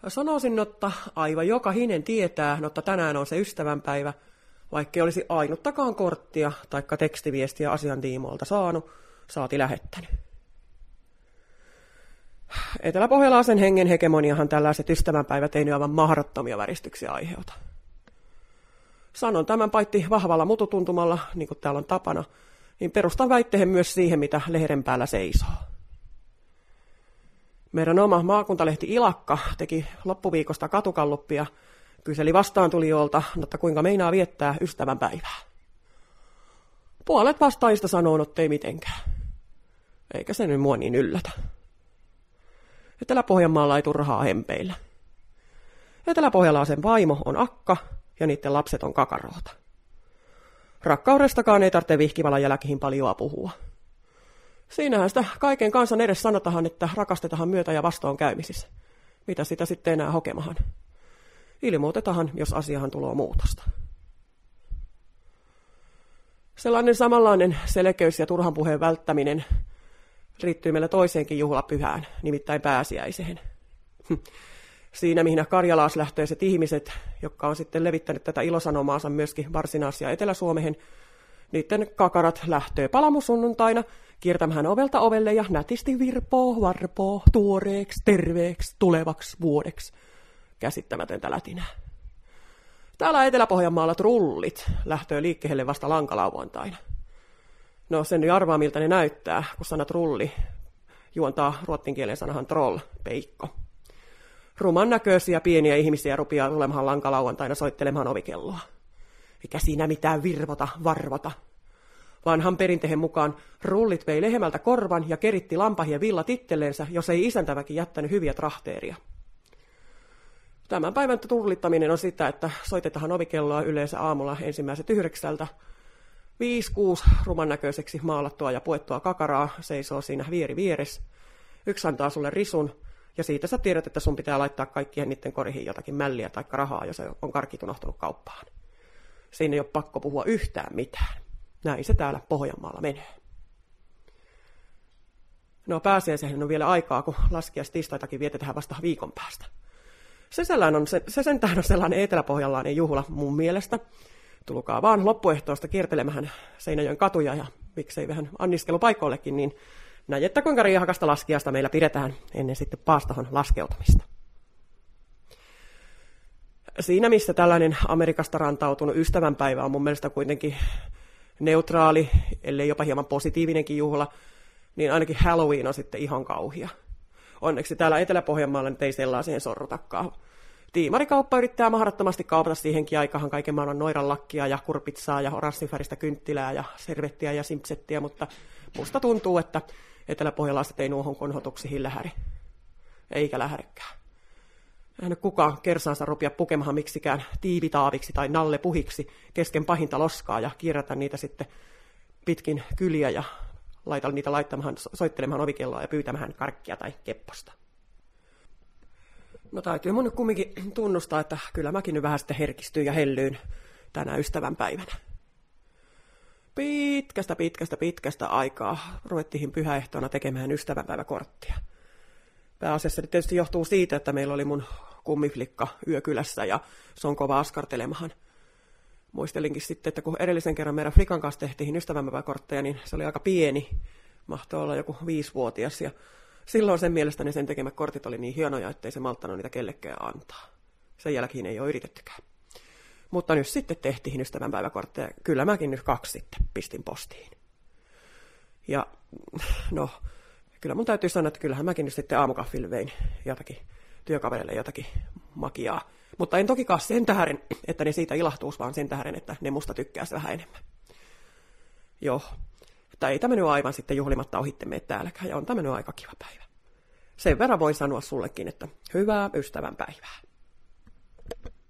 Sanoisin, että aivan jokainen tietää, että tänään on se ystävänpäivä, vaikkei olisi ainuttakaan korttia tai tekstiviestiä asian tiimoilta saanut, saati lähettänyt. Eteläpohjalaisen hengen hegemoniahan tällaiset ystävänpäivät ei nyt aivan mahdottomia väristyksiä aiheuta. Sanon tämän paitsi vahvalla mututuntumalla, niin kuin täällä on tapana, niin perustan väitteen myös siihen, mitä lehden päällä seisoo. Meidän oma maakuntalehti Ilakka teki loppuviikosta katukalluppia, kyseli vastaantulijoilta, että kuinka meinaa viettää ystävänpäivää. Puolet vastaajista sanoo, että ei mitenkään. Eikä se nyt mua niin yllätä. Etelä-Pohjanmaalla ei turhaa hempeillä. Etelä-Pohjalaisen vaimo on akka ja niiden lapset on kakaroota. Rakkaudestakaan ei tarvitse vihkivalan jälkihin paljoa puhua. Siinähän sitä kaiken kansan edes sanotahan, että rakastetaan myötä- ja vastoinkäymisissä. Mitä sitä sitten enää hokemahan? Ilmoitetahan, jos asiahan tulee muutosta. Sellainen samanlainen selkeys ja turhan puheen välttäminen liittyy meillä toiseenkin juhlapyhään, nimittäin pääsiäiseen. Siinä, mihin karjalaislähtöiset ihmiset, jotka on sitten levittänyt tätä ilosanomaansa myöskin Varsinais- ja Etelä-Suomeen, niiden kakarat lähtöö palamusunnuntaina kiertämään ovelta ovelle ja nätisti varpoo tuoreeksi, terveeksi, tulevaksi vuodeksi. Käsittämätöntä lätinää. Täällä Etelä-Pohjanmaalla trullit lähtöö liikkeelle vasta lankalauantaina. No sen jo arvaa, miltä ne näyttää, kun sana trulli juontaa ruotsinkielen sanahan troll, peikko. Ruman näköisiä pieniä ihmisiä rupeaa tulemaan lankalauantaina soittelemaan ovikelloa. Eikä siinä mitään varvota. Vanhan perinteen mukaan rullit vei lehmältä korvan ja keritti lampahien villat itselleensä, jos ei isäntäväkin jättänyt hyviä trahteeria. Tämän päivän tullittaminen on sitä, että soitetaan ovikelloa yleensä aamulla ensimmäiset 9:00. 5-6 ruman näköiseksi maalattua ja puettua kakaraa seisoo siinä vieressä. Yksi antaa sulle risun ja siitä sä tiedät, että sun pitää laittaa kaikkien niiden korihin jotakin mälliä tai rahaa, jos on karkit unohtunut kauppaan. Siinä ei ole pakko puhua yhtään mitään. Näin se täällä Pohjanmaalla menee. No pääsiäiseen on vielä aikaa, kun laskiaistiistaitakin vietetään vasta viikon päästä. Se sentään on sellainen eteläpohjalainen juhla mun mielestä. Tulkaa vaan loppuehtoosta kiertelemään Seinäjoen katuja ja miksei vähän anniskelupaikoillekin, niin näin, että kuinka riehakasta laskiaista meillä pidetään ennen sitten paastohon laskeutumista. Siinä, missä tällainen Amerikasta rantautunut ystävänpäivä on mun mielestä kuitenkin neutraali, ellei jopa hieman positiivinenkin juhla, niin ainakin Halloween on sitten ihan kauhia. Onneksi täällä Etelä-Pohjanmaalla nyt ei sellaiseen sorrutakaan. Tiimarikauppa yrittää mahdottomasti kaupata siihenkin aikaan kaiken maailman noiranlakkia ja kurpitsaa ja oranssinväristä kynttilää ja servettiä ja simpsettiä, mutta musta tuntuu, että eteläpohjalaiset ei nuohon konhotuksiin lähäri. Eikä lähärekään. Eihän kukaan kersansa rupia pukemahan miksikään tiivitaaviksi tai nallepuhiksi kesken pahinta loskaa ja kierrätä niitä sitten pitkin kyliä ja laita niitä soittelemaan ovikelloa ja pyytämään karkkia tai kepposta. No täytyy mun nyt kumminkin tunnustaa, että kyllä mäkin nyt vähän sitten herkistyin ja hellyyn tänä ystävänpäivänä. Pitkästä aikaa ruvettiin pyhäehtoona tekemään ystävänpäiväkorttia. Pääasiassa tietysti johtuu siitä, että meillä oli mun kummiflikka yökylässä ja se on kova askartelemahan. Muistelinkin sitten, että kun edellisen kerran meidän flikan kanssa tehtiin ystävänpäiväkortteja, niin se oli aika pieni. Mahtoi olla joku 5-vuotias ja silloin sen mielestäni sen tekemät kortit oli niin hienoja, ettei se malttanut niitä kellekään antaa. Sen jälkeen ei ole yritettykään. Mutta nyt sitten tehtiin ystävänpäiväkortteja. Kyllä mäkin nyt 2 sitten pistin postiin. Ja no, kyllä mun täytyy sanoa, että kyllähän mäkin nyt sitten aamukaffille vein jotakin työkaverille jotakin makiaa. Mutta en tokikaan sen tähden, että ne siitä ilahtuisi, vaan sen tähden, että ne musta tykkäisi vähän enemmän. Joo. Mutta ei tämä nyt aivan sitten juhlimatta ohitte mene täälläkään, ja on tämä nyt aika kiva päivä. Sen verran voin sanoa sullekin, että hyvää ystävänpäivää.